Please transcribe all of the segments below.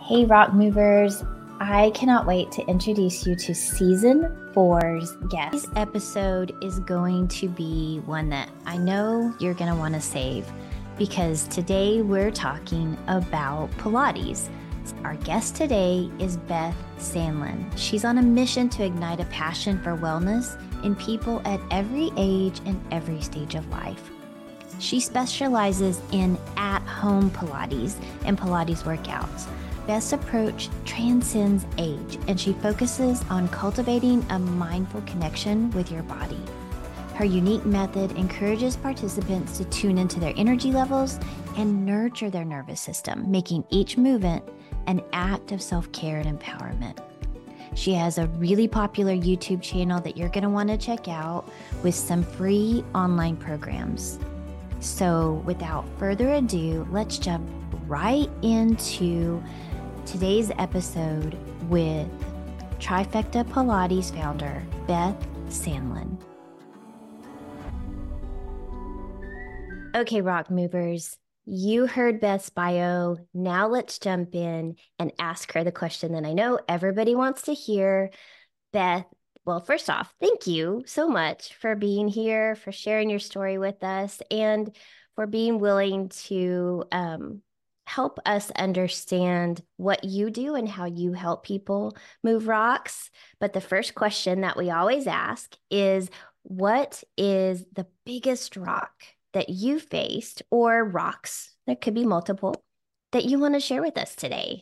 Hey, Rock Movers. I cannot wait to introduce you to season 4's guest. This episode is going to be one that I know you're going to want to save because today we're talking about Pilates. Our guest today is Beth Sandlin. She's on a mission to ignite a passion for wellness in people at every age and every stage of life. She specializes in at-home Pilates and Pilates workouts. Beth's approach transcends age, and she focuses on cultivating a mindful connection with your body. Her unique method encourages participants to tune into their energy levels and nurture their nervous system, making each movement an act of self-care and empowerment. She has a really popular YouTube channel that you're going to want to check out with some free online programs. So without further ado, let's jump right into today's episode with Trifecta Pilates founder, Beth Sandlin. Okay, Rock Movers, you heard Beth's bio. Now let's jump in and ask her the question that I know everybody wants to hear. Beth, well, first off, thank you so much for being here, for sharing your story with us, and for being willing to help us understand what you do and how you help people move rocks. But the first question that we always ask is, what is the biggest rock that you faced, or rocks, there could be multiple, that you want to share with us today?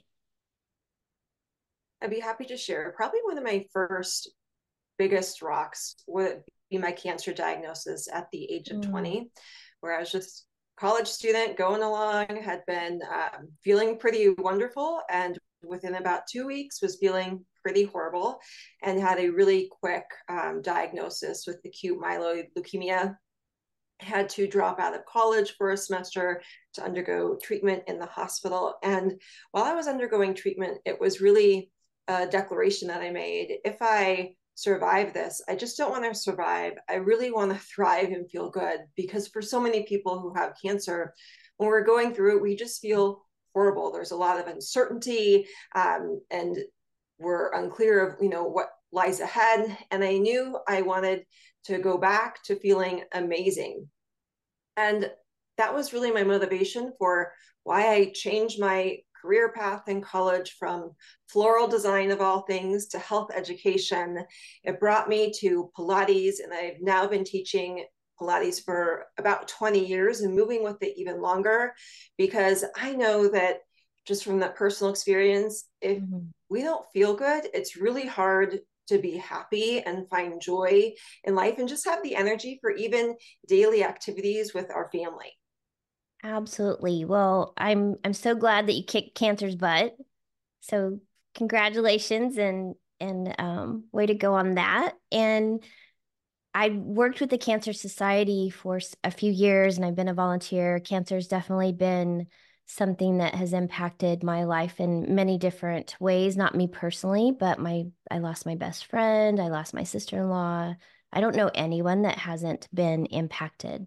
I'd be happy to share. Probably one of my first biggest rocks would be my cancer diagnosis at the age of 20, where I was just college student going along, had been feeling pretty wonderful, and within about 2 weeks was feeling pretty horrible and had a really quick diagnosis with acute myeloid leukemia. Had to drop out of college for a semester to undergo treatment in the hospital. And while I was undergoing treatment, it was really a declaration that I made. If I survive this, I just don't want to survive. I really want to thrive and feel good, because for so many people who have cancer, when we're going through it, we just feel horrible. There's a lot of uncertainty, and we're unclear of what lies ahead. And I knew I wanted to go back to feeling amazing. And that was really my motivation for why I changed my career path in college from floral design of all things to health education. It brought me to Pilates, and I've now been teaching Pilates for about 20 years and moving with it even longer, because I know that just from that personal experience, if we don't feel good, it's really hard to be happy and find joy in life and just have the energy for even daily activities with our family. Absolutely. Well, I'm so glad that you kicked cancer's butt. So congratulations and way to go on that. And I worked with the Cancer Society for a few years, and I've been a volunteer. Cancer has definitely been something that has impacted my life in many different ways. Not me personally, but I lost my best friend. I lost my sister-in-law. I don't know anyone that hasn't been impacted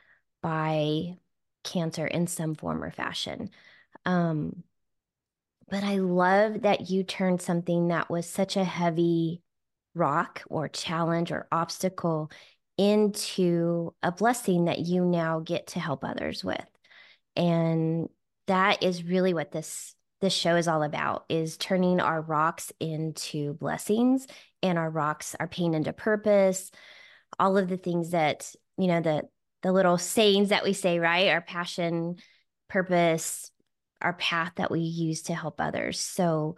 by cancer in some form or fashion. Um, but I love that you turned something that was such a heavy rock or challenge or obstacle into a blessing that you now get to help others with. And that is really what this show is all about, is turning our rocks into blessings, and our rocks, our pain into purpose, all of the things that, the little sayings that we say, right? Our passion, purpose, our path that we use to help others. So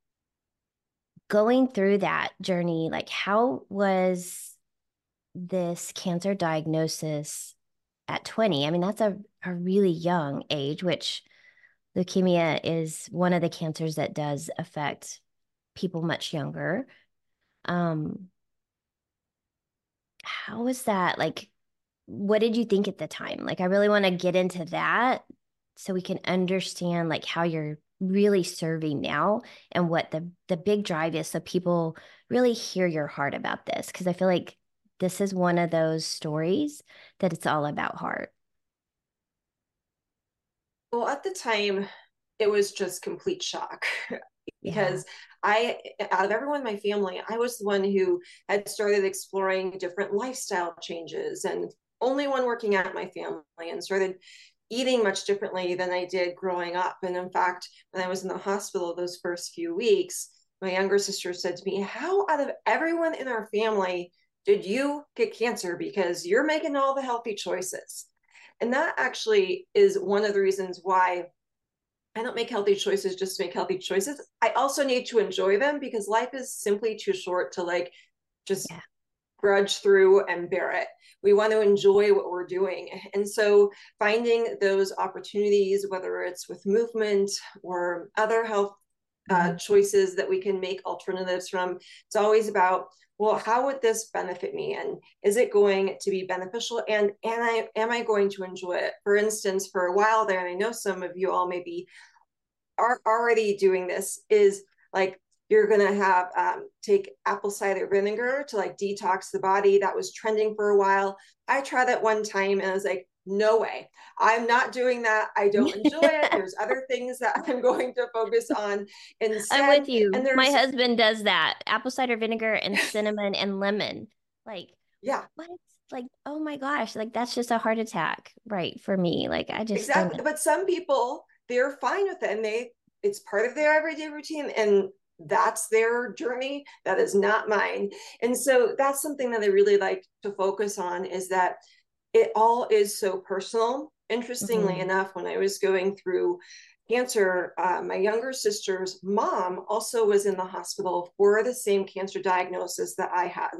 going through that journey, like, how was this cancer diagnosis at 20? I mean, that's a really young age, which leukemia is one of the cancers that does affect people much younger. Um, how was that? Like, what did you think at the time? Like, I really want to get into that so we can understand like how you're really serving now and what the big drive is, so people really hear your heart about this, because I feel like this is one of those stories that it's all about heart. Well, at the time, it was just complete shock Yeah. because out of everyone in my family, I was the one who had started exploring different lifestyle changes and only one working out in my family, and started eating much differently than I did growing up. And in fact, when I was in the hospital those first few weeks, my younger sister said to me, "How out of everyone in our family did you get cancer? Because you're making all the healthy choices." And that actually is one of the reasons why I don't make healthy choices just to make healthy choices. I also need to enjoy them because life is simply too short to like just Yeah. grudge through and bear it. We want to enjoy what we're doing. And so finding those opportunities, whether it's with movement or other health Mhm. choices that we can make alternatives from, it's always about, well, how would this benefit me? And is it going to be beneficial? And am I going to enjoy it? For instance, for a while there, and I know some of you all maybe are already doing this, is like you're gonna have take apple cider vinegar to like detox the body. That was trending for a while. I tried that one time and I was like, no way, I'm not doing that. I don't enjoy it. There's other things that I'm going to focus on I'm instead. with you. And My there's, husband does that. Apple cider vinegar and cinnamon and lemon. Like, yeah, what? Like, oh my gosh, like that's just a heart attack, right? For me. Like, I just don't exactly. know. But some people, they're fine with it and it's part of their everyday routine, and that's their journey. That is not mine. And so that's something that I really like to focus on, is that it all is so personal. Interestingly Mhm. enough, when I was going through cancer, my younger sister's mom also was in the hospital for the same cancer diagnosis that I had.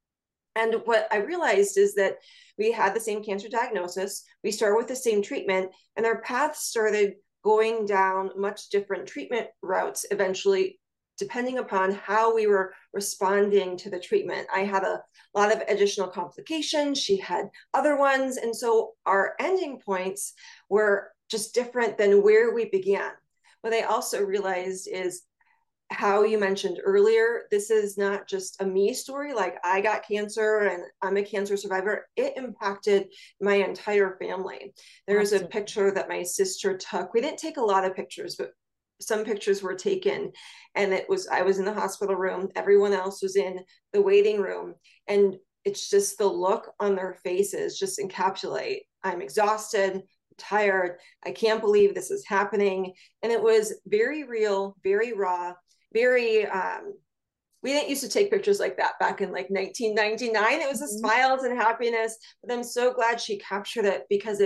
And what I realized is that we had the same cancer diagnosis, we started with the same treatment, and our paths started going down much different treatment routes eventually, depending upon how we were responding to the treatment. I had a lot of additional complications, she had other ones. And so our ending points were just different than where we began. What I also realized is how you mentioned earlier, this is not just a me story. Like, I got cancer and I'm a cancer survivor. It impacted my entire family. There's a Absolutely. picture that my sister took. We didn't take a lot of pictures, but some pictures were taken. And I was in the hospital room. Everyone else was in the waiting room. And it's just the look on their faces just encapsulate, I'm exhausted, tired. I can't believe this is happening. And it was very real, very raw, very we didn't used to take pictures like that back in like 1999. It was the Mhm. smiles and happiness. But I'm so glad she captured it, because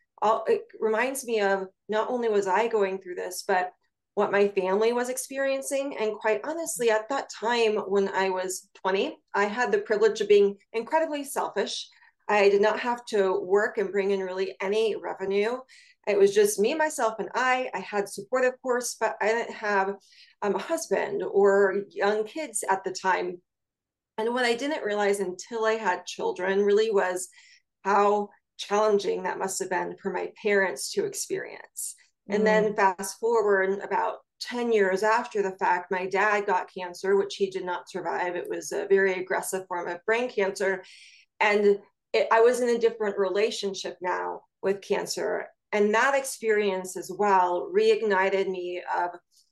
it reminds me of, not only was I going through this, but what my family was experiencing. And quite honestly, at that time when I was 20, I had the privilege of being incredibly selfish. I did not have to work and bring in really any revenue. It was just me, myself, and I had support, of course, but I didn't have a husband or young kids at the time. And what I didn't realize until I had children really was how challenging that must have been for my parents to experience. And then Mm. fast forward about 10 years after the fact, my dad got cancer, which he did not survive. It was a very aggressive form of brain cancer. And I was in a different relationship now with cancer. And that experience as well reignited me of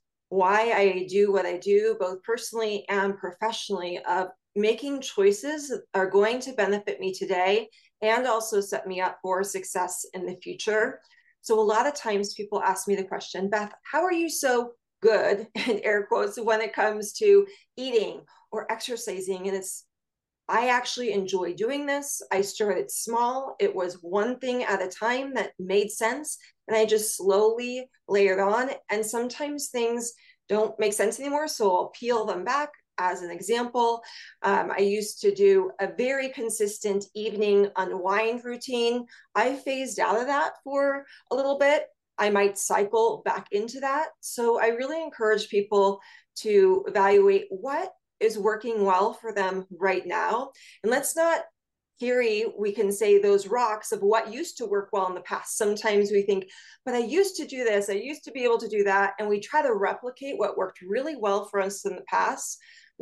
why I do what I do, both personally and professionally, of making choices that are going to benefit me today and also set me up for success in the future. So a lot of times people ask me the question, Beth, how are you so good, in air quotes, when it comes to eating or exercising? And it's, I actually enjoy doing this. I started small. It was one thing at a time that made sense. And I just slowly layered on. And sometimes things don't make sense anymore. So I'll peel them back. As an example, I used to do a very consistent evening unwind routine. I phased out of that for a little bit. I might cycle back into that. So I really encourage people to evaluate what is working well for them right now. And let's not carry, we can say, those rocks of what used to work well in the past. Sometimes we think, but I used to do this, I used to be able to do that. And we try to replicate what worked really well for us in the past.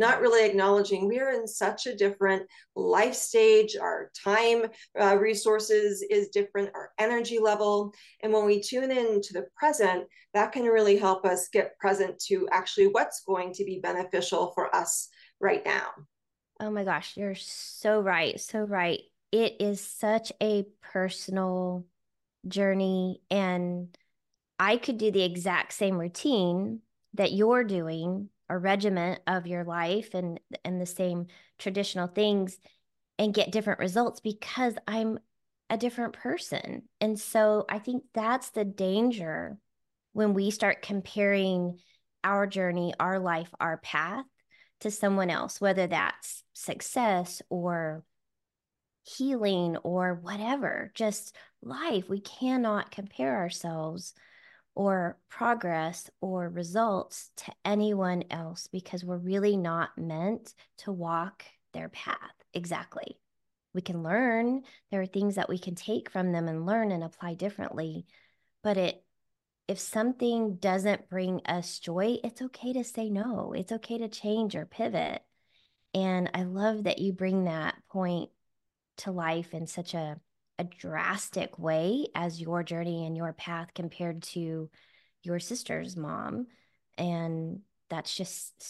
not really acknowledging we are in such a different life stage. Our time resources is different, our energy level. And when we tune in to the present, that can really help us get present to actually what's going to be beneficial for us right now. Oh my gosh, you're so right. So right. It is such a personal journey. And I could do the exact same routine that you're doing, a regiment of your life and the same traditional things and get different results because I'm a different person. And so I think that's the danger when we start comparing our journey, our life, our path to someone else, whether that's success or healing or whatever, just life. We cannot compare ourselves or progress or results to anyone else because we're really not meant to walk their path. Exactly. We can learn. There are things that we can take from them and learn and apply differently. But if something doesn't bring us joy, it's okay to say no. It's okay to change or pivot. And I love that you bring that point to life in such a drastic way as your journey and your path compared to your sister's mom. And that's just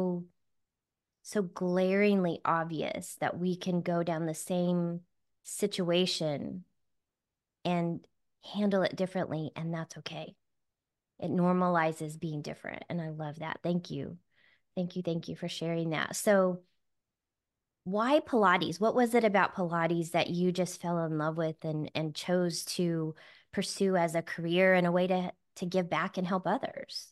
so glaringly obvious that we can go down the same situation and handle it differently, and that's okay. It normalizes being different, and I love that. Thank you. Thank you for sharing that. So why Pilates? What was it about Pilates that you just fell in love with and chose to pursue as a career and a way to give back and help others?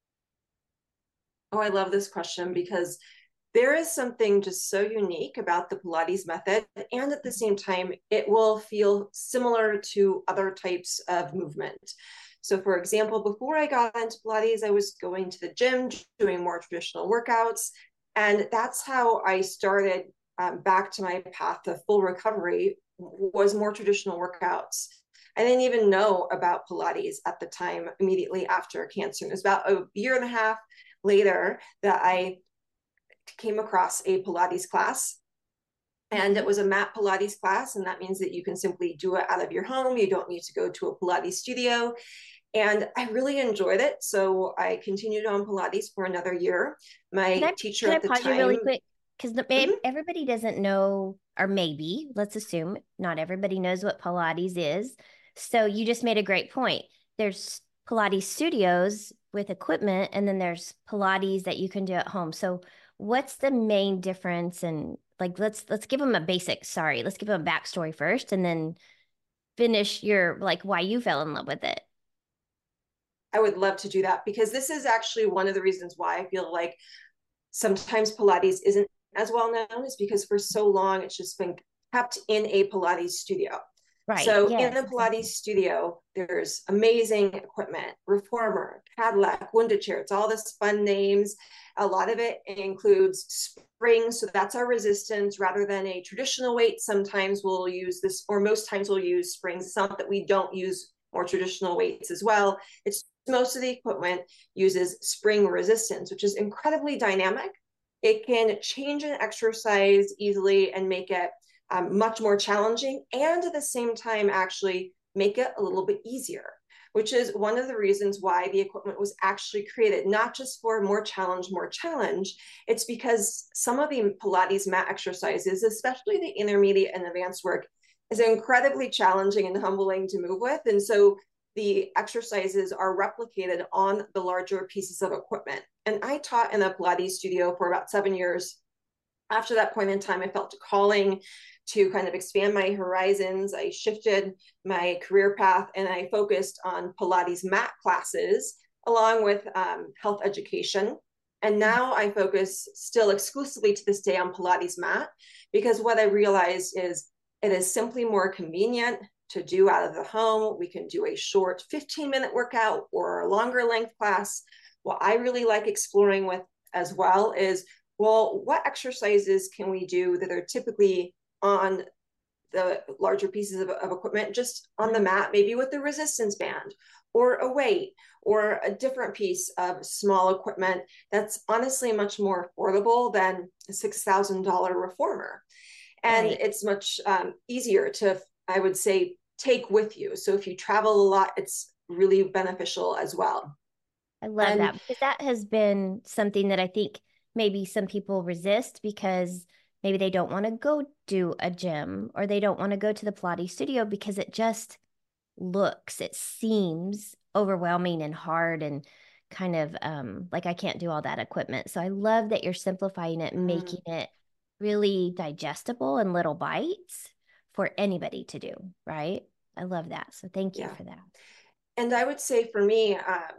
Oh, I love this question because there is something just so unique about the Pilates method. And at the same time, it will feel similar to other types of movement. So, for example, before I got into Pilates, I was going to the gym, doing more traditional workouts. And that's how I started back to my path of full recovery was more traditional workouts. I didn't even know about Pilates at the time immediately after cancer. It was about a year and a half later that I came across a Pilates class. And it was a mat Pilates class. And that means that you can simply do it out of your home. You don't need to go to a Pilates studio. And I really enjoyed it. So I continued on Pilates for another year. My teacher Can I at the pause you really time, quick? Because everybody doesn't know, or maybe let's assume not everybody knows what Pilates is. So you just made a great point. There's Pilates studios with equipment, and then there's Pilates that you can do at home. So what's the main difference? And like, let's give them a basic. Sorry, let's give them a backstory first, and then finish your like why you fell in love with it. I would love to do that because this is actually one of the reasons why I feel like sometimes Pilates isn't as well known is because for so long it's just been kept in a Pilates studio. Right. So in Yes. the Pilates studio, there's amazing equipment, reformer, Cadillac, Wounded Chair. It's all this fun names. A lot of it includes springs. So that's our resistance rather than a traditional weight. Sometimes we'll use this, or most times we'll use springs. It's not that we don't use more traditional weights as well. It's most of the equipment uses spring resistance, which is incredibly dynamic. It can change an exercise easily and make it much more challenging, and at the same time actually make it a little bit easier, which is one of the reasons why the equipment was actually created, not just for more challenge. It's because some of the Pilates mat exercises, especially the intermediate and advanced work, is incredibly challenging and humbling to move with. And so the exercises are replicated on the larger pieces of equipment. And I taught in a Pilates studio for about 7 years. After that point in time, I felt a calling to kind of expand my horizons. I shifted my career path and I focused on Pilates mat classes along with health education. And now I focus still exclusively to this day on Pilates mat because what I realized is it is simply more convenient to do out of the home. We can do a short 15-minute workout or a longer length class. What I really like exploring with as well is, well, what exercises can we do that are typically on the larger pieces of equipment just on the mat, maybe with the resistance band or a weight or a different piece of small equipment that's honestly much more affordable than a $6,000 reformer. And Right. it's much easier to, I would say, take with you. So if you travel a lot, it's really beneficial as well. I love And that because that has been something that I think maybe some people resist because maybe they don't want to go do a gym or they don't want to go to the Pilates studio because it seems overwhelming and hard and kind of like I can't do all that equipment. So I love that you're simplifying it, making it really digestible in little bites for anybody to do, right? I love that. So thank you yeah. for that. And I would say for me,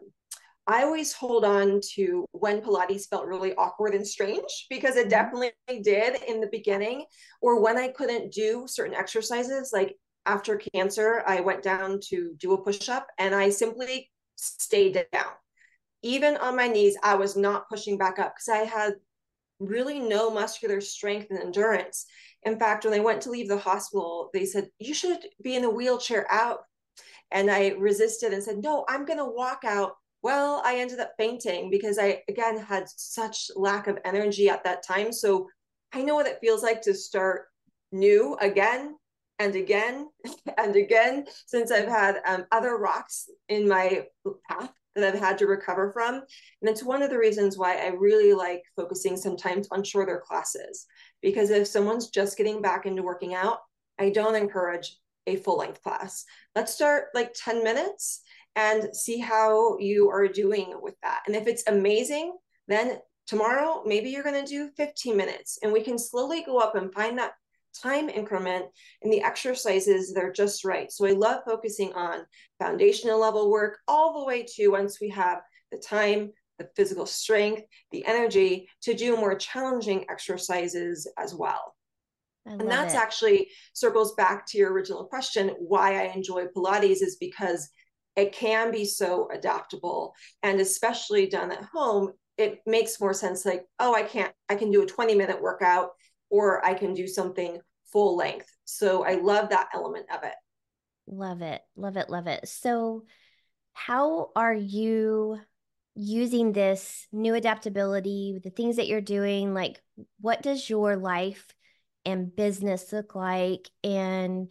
I always hold on to when Pilates felt really awkward and strange because it Mhm. definitely did in the beginning, or when I couldn't do certain exercises. Like after cancer, I went down to do a push up and I simply stayed down. Even on my knees, I was not pushing back up because I had really no muscular strength and endurance. In fact, when I went to leave the hospital, they said, "You should be in a wheelchair out." And I resisted and said, "No, I'm going to walk out." Well, I ended up fainting because I, again, had such lack of energy at that time. So I know what it feels like to start new again and again and again, since I've had other rocks in my path that I've had to recover from. And it's one of the reasons why I really like focusing sometimes on shorter classes, because if someone's just getting back into working out, I don't encourage a full length class. Let's start like 10 minutes and see how you are doing with that. And if it's amazing, then tomorrow, maybe you're going to do 15 minutes and we can slowly go up and find that time increment and the exercises that are just right. So I love focusing on foundational level work all the way to once we have the time, the physical strength, the energy to do more challenging exercises as well. I And love that's it. actually circles back to your original question. Why I enjoy Pilates is because it can be so adaptable, and especially done at home, it makes more sense. Like, oh, I can do a 20-minute workout or I can do something full length. So I love that element of it. Love it. Love it. Love it. So, how are you using this new adaptability, the things that you're doing? Like, what does your life and business look like? And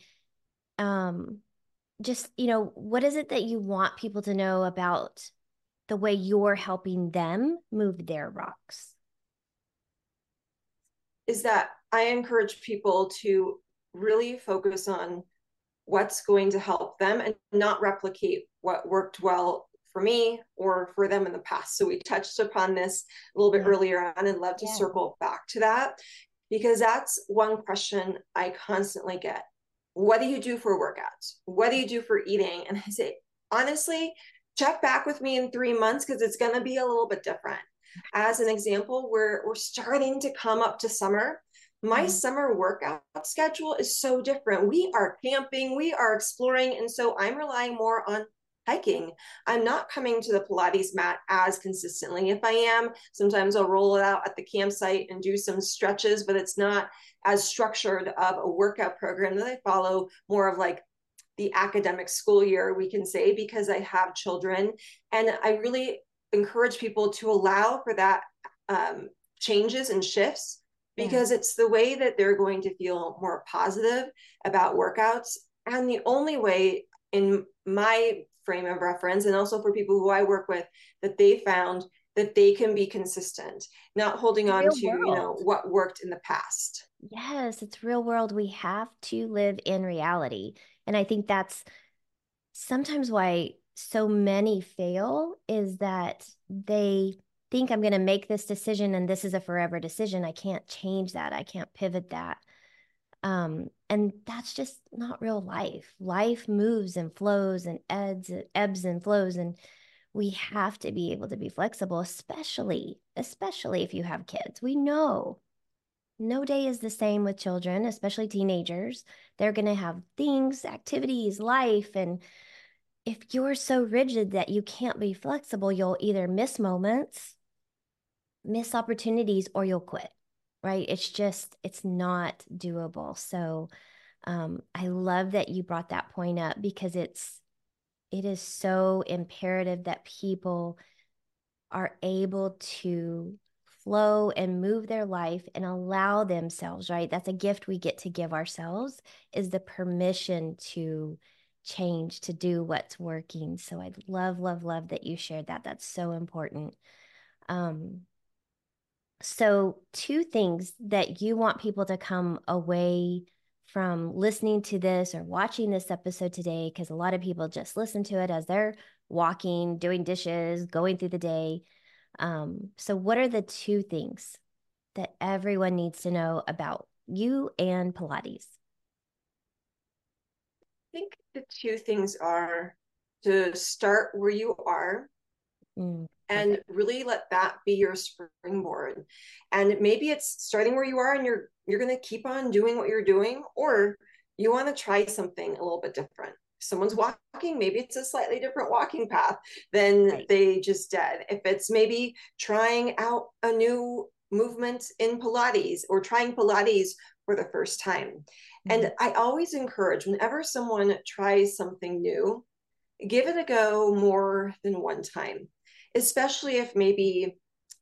um, just, what is it that you want people to know about the way you're helping them move their rocks? Is that I encourage people to really focus on what's going to help them and not replicate what worked well for me or for them in the past. So we touched upon this a little bit Yeah. earlier on and love to Yeah. circle back to that because that's one question I constantly get. What do you do for workouts? What do you do for eating? And I say, honestly, check back with me in 3 months because it's going to be a little bit different. As an example, we're starting to come up to summer. My Mhm. summer workout schedule is so different. We are camping, we are exploring, and so I'm relying more on hiking. I'm not coming to the Pilates mat as consistently. If I am, sometimes I'll roll it out at the campsite and do some stretches, but it's not as structured of a workout program that I follow, more of like the academic school year, we can say, because I have children. And I really encourage people to allow for that changes and shifts Yeah. because it's the way that they're going to feel more positive about workouts. And the only way, in my frame of reference, and also for people who I work with, that they found that they can be consistent, not holding on Real to, world. what worked in the past. Yes, it's real world. We have to live in reality. And I think that's sometimes why so many fail is that they think I'm going to make this decision and this is a forever decision. I can't change that. I can't pivot that. And that's just not real life. Life moves and flows and ebbs and flows. And we have to be able to be flexible, especially if you have kids. We know no day is the same with children, especially teenagers. They're going to have things, activities, life. And if you're so rigid that you can't be flexible, you'll either miss moments, miss opportunities, or you'll quit, right? It's not doable. So, I love that you brought that point up because it is so imperative that people are able to flow and move their life and allow themselves, right? That's a gift we get to give ourselves, is the permission to change, to do what's working. So I love, love, love that you shared that. That's so important. Um, so, two things that you want people to come away from listening to this or watching this episode today, because a lot of people just listen to it as they're walking, doing dishes, going through the day. So, what are the two things that everyone needs to know about you and Pilates? I think the two things are to start where you are and Perfect. really let that be your springboard. And maybe it's starting where you are and you're going to keep on doing what you're doing, or you want to try something a little bit different. Someone's walking, maybe it's a slightly different walking path than Right. they just did. If it's maybe trying out a new movement in Pilates or trying Pilates for the first time. Mhm. And I always encourage, whenever someone tries something new, give it a go more than one time, especially if maybe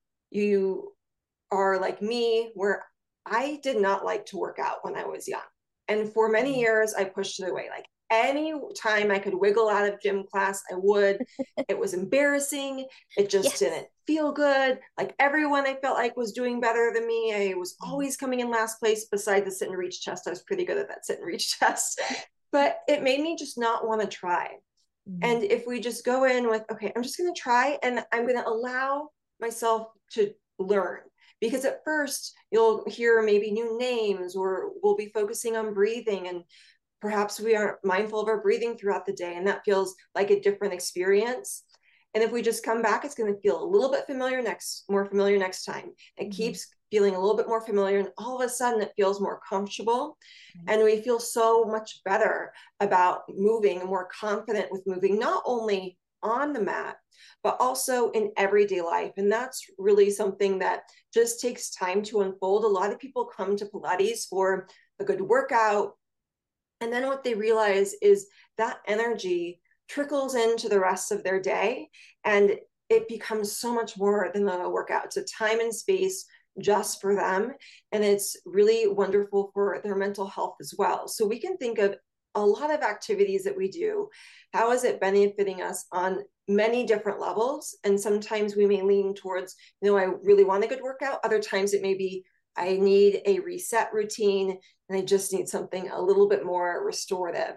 you are like me, where I did not like to work out when I was young. And for many Mhm. years, I pushed it away. Like any time I could wiggle out of gym class, I would. It was embarrassing. It just Yes. didn't feel good. Like everyone I felt like was doing better than me. I was Mhm. always coming in last place besides the sit and reach chest. I was pretty good at that sit and reach chest. But it made me just not want to try. Mhm. And if we just go in with, okay, I'm just going to try and I'm going to allow myself to learn. Because at first, you'll hear maybe new names, or we'll be focusing on breathing, and perhaps we aren't mindful of our breathing throughout the day, and that feels like a different experience. And if we just come back, it's going to feel a little bit more familiar next time. It Mhm. keeps feeling a little bit more familiar, and all of a sudden it feels more comfortable. Right. And we feel so much better about moving and more confident with moving, not only on the mat, but also in everyday life. And that's really something that just takes time to unfold. A lot of people come to Pilates for a good workout, and then what they realize is that energy trickles into the rest of their day, and it becomes so much more than the workout. It's a time and space just for them. And it's really wonderful for their mental health as well. So we can think of a lot of activities that we do. How is it benefiting us on many different levels? And sometimes we may lean towards, I really want a good workout. Other times it may be, I need a reset routine and I just need something a little bit more restorative.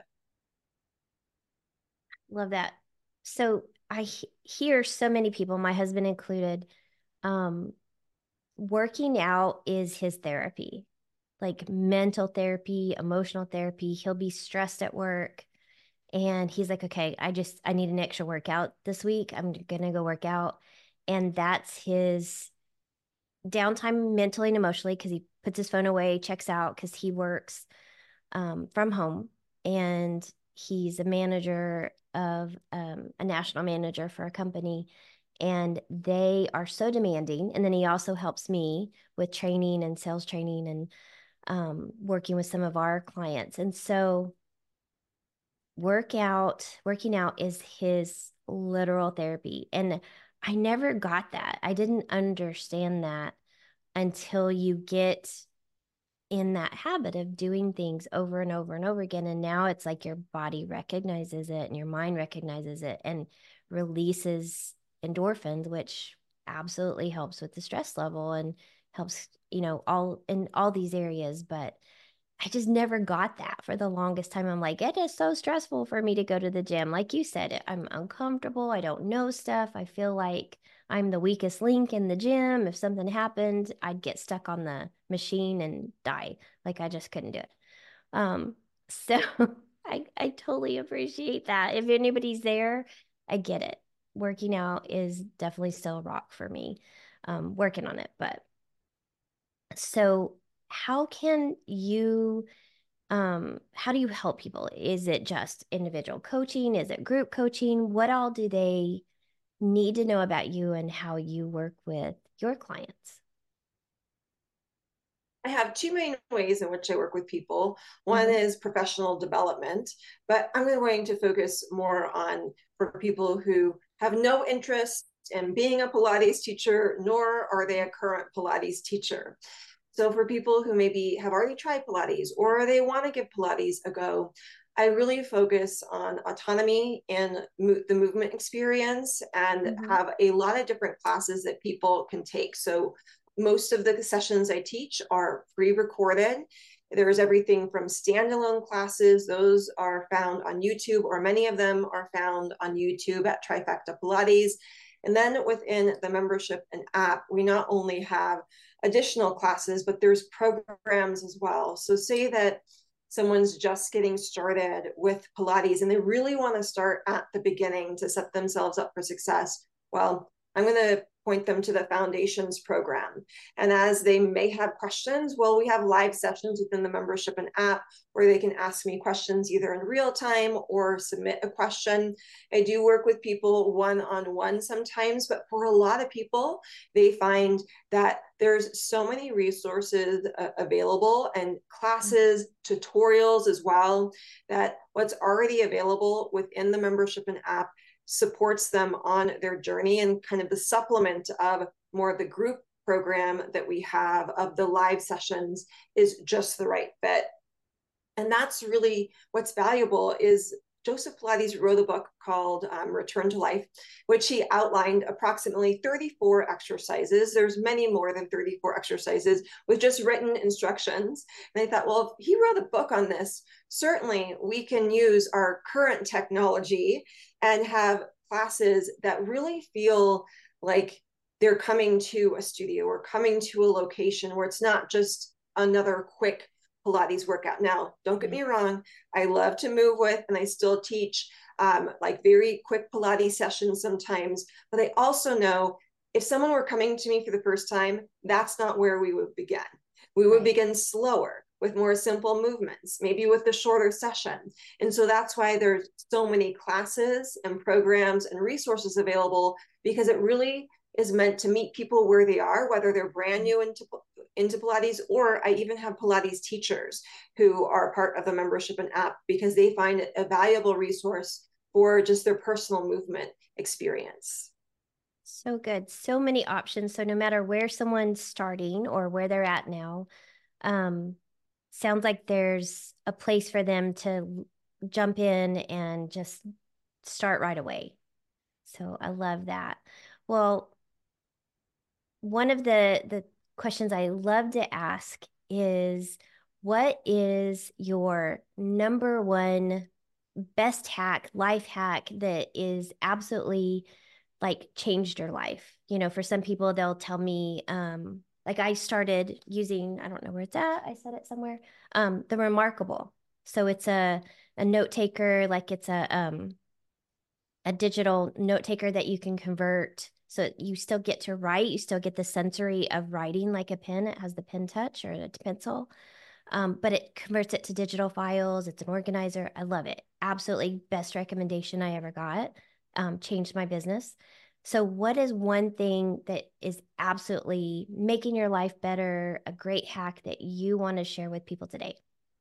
Love that. So hear so many people, my husband included, um, working out is his therapy, like mental therapy, emotional therapy. He'll be stressed at work and he's like, okay, I need an extra workout this week. I'm gonna go work out. And that's his downtime mentally and emotionally because he puts his phone away, checks out because he works from home and he's a manager of a national manager for a company and they are so demanding. And then he also helps me with training and sales training and working with some of our clients. And so working out is his literal therapy. And I never got that. I didn't understand that until you get in that habit of doing things over and over and over again. And now it's like your body recognizes it and your mind recognizes it and releases endorphins, which absolutely helps with the stress level and helps, all in all these areas. But I just never got that for the longest time. I'm like, it is so stressful for me to go to the gym. Like you said, I'm uncomfortable. I don't know stuff. I feel like I'm the weakest link in the gym. If something happened, I'd get stuck on the machine and die. Like I just couldn't do it. So I totally appreciate that. If anybody's there, I get it. Working out is definitely still a rock for me. Working on it. But so how can you how do you help people? Is it just individual coaching? Is it group coaching? What all do they need to know about you and how you work with your clients? I have two main ways in which I work with people. One Mm-hmm. is professional development, but I'm going to focus more on for people who have no interest in being a Pilates teacher, nor are they a current Pilates teacher. So for people who maybe have already tried Pilates or they want to give Pilates a go, I really focus on autonomy and the movement experience and Mm-hmm. have a lot of different classes that people can take. So most of the sessions I teach are pre-recorded. There's everything from standalone classes, those are found on YouTube, or many of them are found on YouTube at Trifecta Pilates. And then within the membership and app, we not only have additional classes, but there's programs as well. So say that someone's just getting started with Pilates and they really want to start at the beginning to set themselves up for success. Well, I'm going to point them to the Foundations program. And as they may have questions, well, we have live sessions within the membership and app where they can ask me questions either in real time or submit a question. I do work with people one-on-one sometimes, but for a lot of people, they find that there's so many resources available and classes, tutorials as well, that what's already available within the membership and app supports them on their journey, and kind of the supplement of more of the group program that we have of the live sessions is just the right fit. And that's really what's valuable. Is Joseph Pilates wrote a book called Return to Life, which he outlined approximately 34 exercises. There's many more than 34 exercises with just written instructions. And I thought, well, if he wrote a book on this, certainly we can use our current technology and have classes that really feel like they're coming to a studio or coming to a location where it's not just another quick Pilates workout. Now, don't get me wrong, I love to move with, and I still teach like very quick Pilates sessions sometimes, but I also know if someone were coming to me for the first time, that's not where we would begin. We would begin slower with more simple movements, maybe with the shorter session. And so that's why there's so many classes and programs and resources available, because it really is meant to meet people where they are, whether they're brand new into Pilates, or I even have Pilates teachers who are part of the membership and app because they find it a valuable resource for just their personal movement experience. So good. So many options. So no matter where someone's starting or where they're at now, um, sounds like there's a place for them to jump in and just start right away. So I love that. Well, one of the questions I love to ask is, what is your number one best hack, life hack that is absolutely like changed your life? You know, for some people, they'll tell me, like I started using, I don't know where it's at. I said it somewhere. The Remarkable. So it's a note taker, like it's a digital note taker that you can convert so you still get to write. You still get the sensory of writing like a pen. It has the pen touch or a pencil, but it converts it to digital files. It's an organizer. I love it. Absolutely best recommendation I ever got. Changed my business. So, what is one thing that is absolutely making your life better, a great hack that you want to share with people today?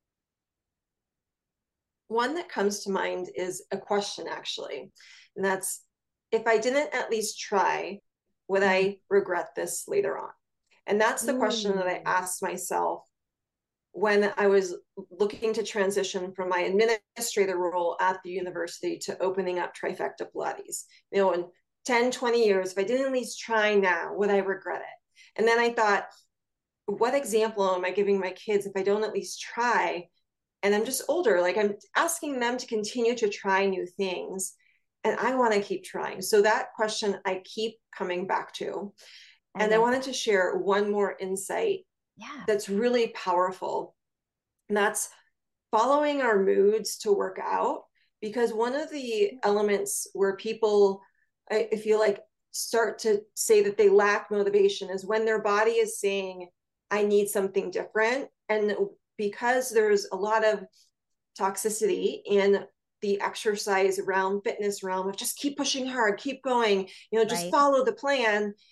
One that comes to mind is a question, actually. And that's, if I didn't at least try, would I regret this later on? And that's the question that I Mm. asked myself when I was looking to transition from my administrator role at the university to opening up Trifecta Pilates. You know, in 10, 20 years, if I didn't at least try now, would I regret it? And then I thought, what example am I giving my kids if I don't at least try? And I'm just older, like I'm asking them to continue to try new things. And I want to keep trying. So that question I keep coming back to. I And I love wanted that. to share one more insight Yeah. that's really powerful. And that's following our moods to work out. Because one of the elements where people, I feel like, start to say that they lack motivation is when their body is saying, I need something different. And because there's a lot of toxicity in the exercise realm, fitness realm, of just keep pushing hard, keep going, you know, just Right. follow the plan.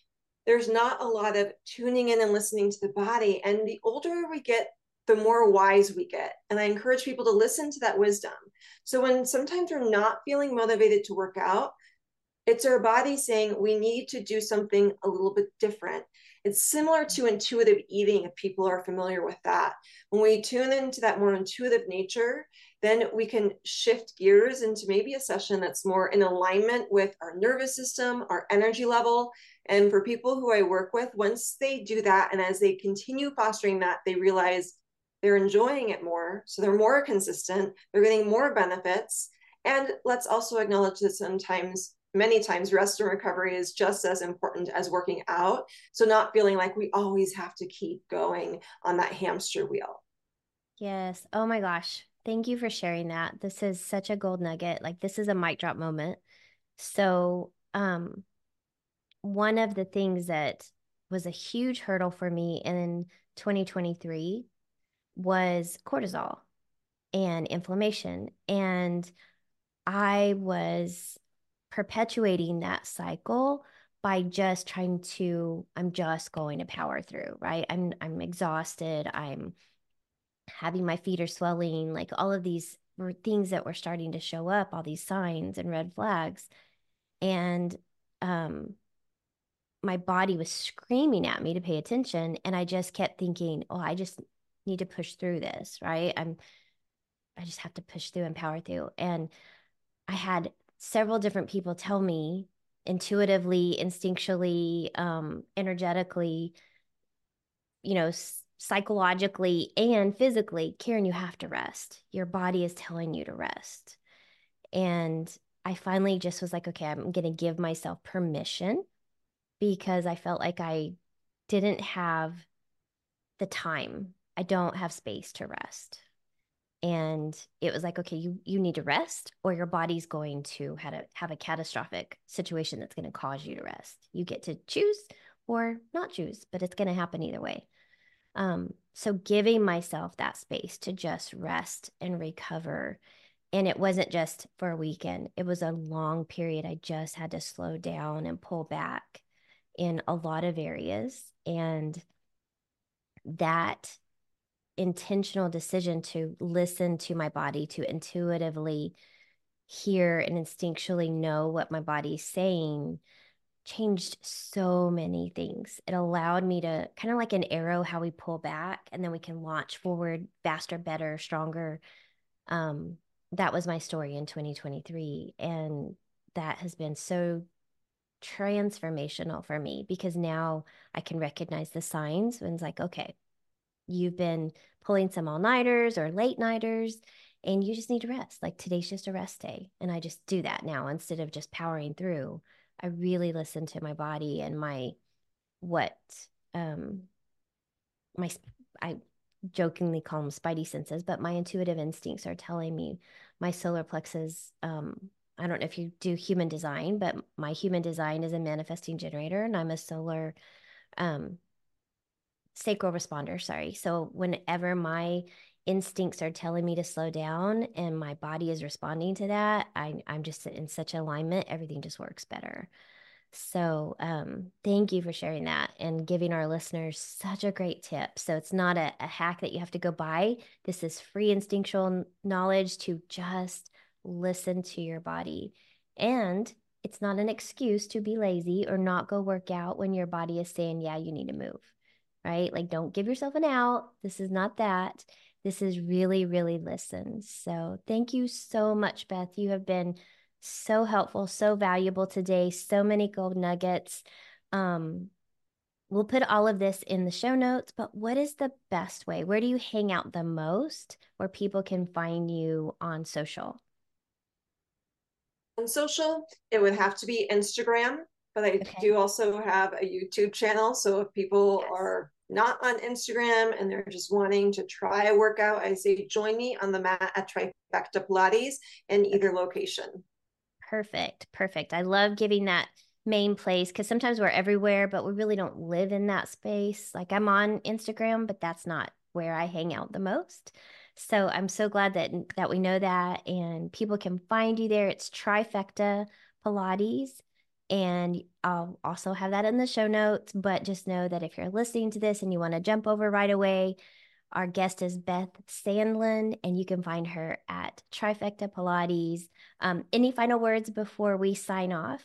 there's not a lot of tuning in and listening to the body. And the older we get, the more wise we get. And I encourage people to listen to that wisdom. So when sometimes we're not feeling motivated to work out, it's our body saying we need to do something a little bit different. It's similar to intuitive eating, if people are familiar with that. When we tune into that more intuitive nature, then we can shift gears into maybe a session that's more in alignment with our nervous system, our energy level. And for people who I work with, once they do that, and as they continue fostering that, they realize they're enjoying it more. So they're more consistent, they're getting more benefits. And let's also acknowledge that sometimes, many times, rest and recovery is just as important as working out. So not feeling like we always have to keep going on that hamster wheel. Yes. Oh my gosh. Thank you for sharing that. This is such a gold nugget. Like this is a mic drop moment. So, one of the things that was a huge hurdle for me in 2023 was cortisol and inflammation. And I was perpetuating that cycle by just I'm just going to power through, right? I'm exhausted. I'm having my feet are swelling, like all of these were things that were starting to show up, all these signs and red flags. And um my body was screaming at me to pay attention. And I just kept thinking, oh, I just need to push through this, right? I just have to push through and power through. And I had several different people tell me intuitively, instinctually, energetically, psychologically and physically, Karen, you have to rest. Your body is telling you to rest. And I finally just was like, okay, I'm going to give myself permission because I felt like I didn't have the time. I don't have space to rest. And it was like, okay, you need to rest or your body's going to have a catastrophic situation that's going to cause you to rest. You get to choose or not choose, but it's going to happen either way. So giving myself that space to just rest and recover. And it wasn't just for a weekend, it was a long period. I just had to slow down and pull back in a lot of areas. And that intentional decision to listen to my body, to intuitively hear and instinctually know what my body's saying changed so many things. It allowed me to kind of like an arrow, how we pull back and then we can launch forward faster, better, stronger. Um, that was my story in 2023. And that has been so transformational for me because now I can recognize the signs when it's like, okay, you've been pulling some all-nighters or late nighters and you just need to rest. Like today's just a rest day. And I just do that now instead of just powering through. I really listen to my body and what um my I jokingly call them spidey senses, but my intuitive instincts are telling me my solar plexus. I don't know if you do human design, but my human design is a manifesting generator and I'm a solar um sacral responder, sorry. So whenever my instincts are telling me to slow down and my body is responding to that, I'm just in such alignment, everything just works better. So thank you for sharing that and giving our listeners such a great tip. So it's not a hack that you have to go buy. This is free instinctual knowledge to just listen to your body. And it's not an excuse to be lazy or not go work out when your body is saying, yeah, you need to move, right? Like, don't give yourself an out. This is not that. This is really, really listen. So thank you so much, Beth. You have been so helpful, so valuable today. So many gold nuggets. Um, we'll put all of this in the show notes, but what is the best way? Where do you hang out the most where people can find you on social? On social, it would have to be Instagram, but I Okay. do also have a YouTube channel. So if people Yes. are not on Instagram and they're just wanting to try a workout, I say join me on the mat at Trifecta Pilates in Okay. either location. Perfect. Perfect. I love giving that main place because sometimes we're everywhere, but we really don't live in that space. Like I'm on Instagram, but that's not where I hang out the most. So I'm so glad that we know that and people can find you there. It's Trifecta Pilates. And I'll also have that in the show notes. But just know that if you're listening to this and you want to jump over right away, our guest is Beth Sandlin, and you can find her at Trifecta Pilates. Any final words before we sign off?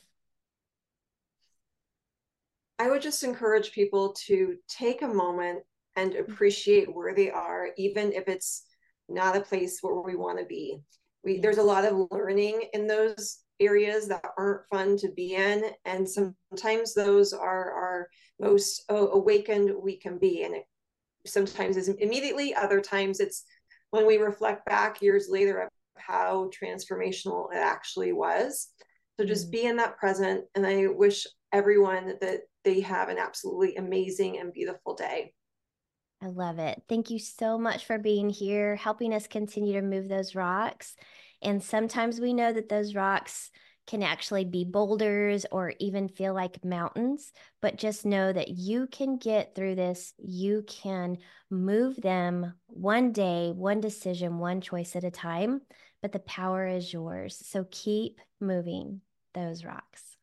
I would just encourage people to take a moment and appreciate where they are, even if it's not a place where we want to be. There's a lot of learning in those areas that aren't fun to be in, and sometimes those are our most awakened we can be. And it sometimes is immediately, other times it's when we reflect back years later of how transformational it actually was. So just be in that present. And I wish everyone that they have an absolutely amazing and beautiful day. I love it. Thank you so much for being here, helping us continue to move those rocks. And sometimes we know that those rocks can actually be boulders or even feel like mountains, but just know that you can get through this. You can move them one day, one decision, one choice at a time, but the power is yours. So keep moving those rocks.